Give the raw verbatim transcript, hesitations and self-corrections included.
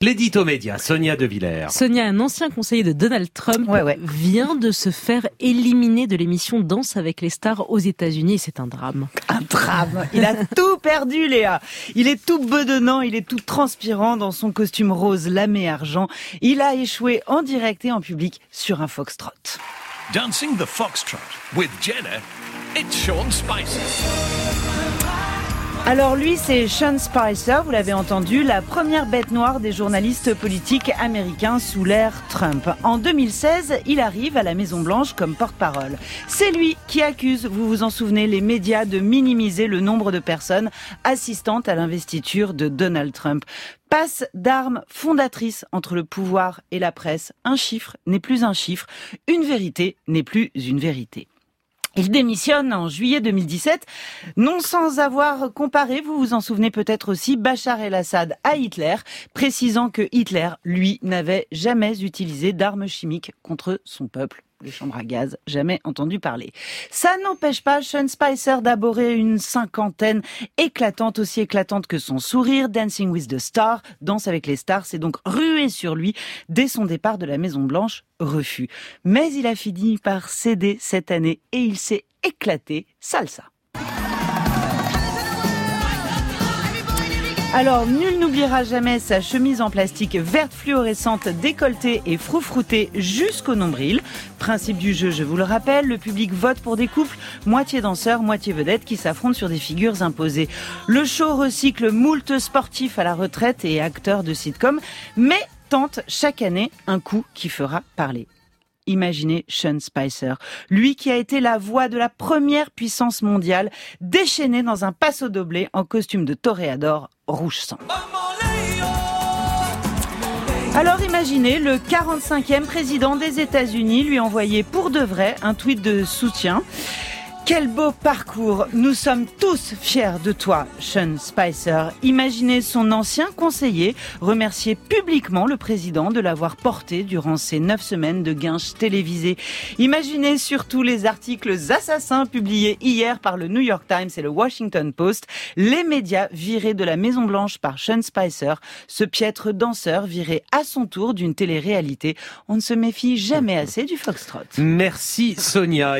L'édito média, Sonia De Villers. Sonia, un ancien conseiller de Donald Trump, ouais, ouais. vient de se faire éliminer de l'émission Danse avec les stars aux États-Unis et c'est un drame. Un drame. Il a tout perdu, Léa. Il est tout bedonnant, il est tout transpirant dans son costume rose lamé argent. Il a échoué en direct et en public sur un foxtrot. Dancing the Foxtrot with Jenna, it's Sean Spicer. Alors lui, c'est Sean Spicer, vous l'avez entendu, la première bête noire des journalistes politiques américains sous l'ère Trump. En deux mille seize, il arrive à la Maison-Blanche comme porte-parole. C'est lui qui accuse, vous vous en souvenez, les médias de minimiser le nombre de personnes assistantes à l'investiture de Donald Trump. Passe d'armes fondatrices entre le pouvoir et la presse. Un chiffre n'est plus un chiffre, une vérité n'est plus une vérité. Il démissionne en juillet deux mille dix-sept, non sans avoir comparé, vous vous en souvenez peut-être aussi, Bachar el-Assad à Hitler, précisant que Hitler, lui, n'avait jamais utilisé d'armes chimiques contre son peuple. Les chambres à gaz, jamais entendu parler. Ça n'empêche pas Sean Spicer d'aborer une cinquantaine éclatante, aussi éclatante que son sourire. Dancing with the Stars, Danse avec les stars, s'est donc rué sur lui dès son départ de la Maison-Blanche. Refus. Mais il a fini par céder cette année et il s'est éclaté salsa. Alors, nul n'oubliera jamais sa chemise en plastique verte fluorescente, décolletée et froufroutée jusqu'au nombril. Principe du jeu, je vous le rappelle, le public vote pour des couples, moitié danseurs, moitié vedettes, qui s'affrontent sur des figures imposées. Le show recycle moult sportifs à la retraite et acteurs de sitcom, mais tente chaque année un coup qui fera parler. Imaginez Sean Spicer, lui qui a été la voix de la première puissance mondiale, déchaîné dans un passo doblé en costume de toréador rouge sang. Alors imaginez le quarante-cinquième président des États-Unis lui envoyer pour de vrai un tweet de soutien. Quel beau parcours, nous sommes tous fiers de toi, Sean Spicer. Imaginez son ancien conseiller remercier publiquement le président de l'avoir porté durant ces neuf semaines de guinches télévisées. Imaginez surtout les articles assassins publiés hier par le New York Times et le Washington Post. Les médias virés de la Maison-Blanche par Sean Spicer, ce piètre danseur viré à son tour d'une télé-réalité. On ne se méfie jamais assez du foxtrot. Merci Sonia.